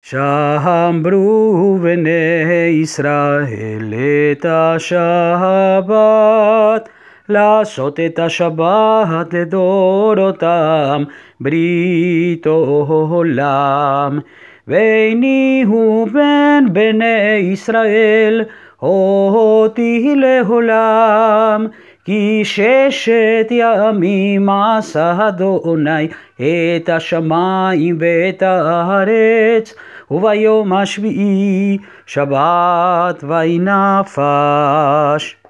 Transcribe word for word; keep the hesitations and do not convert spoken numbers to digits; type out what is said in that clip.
שמרו בני ישראל את השבת, לעשות את השבת לדורותם ברית עולם. והניחו בין בני ישראל אותי לעולם, כי ששת ימים עשה אדוני את השמיים ואת הארץ, וביום השביעי שבת וינפש.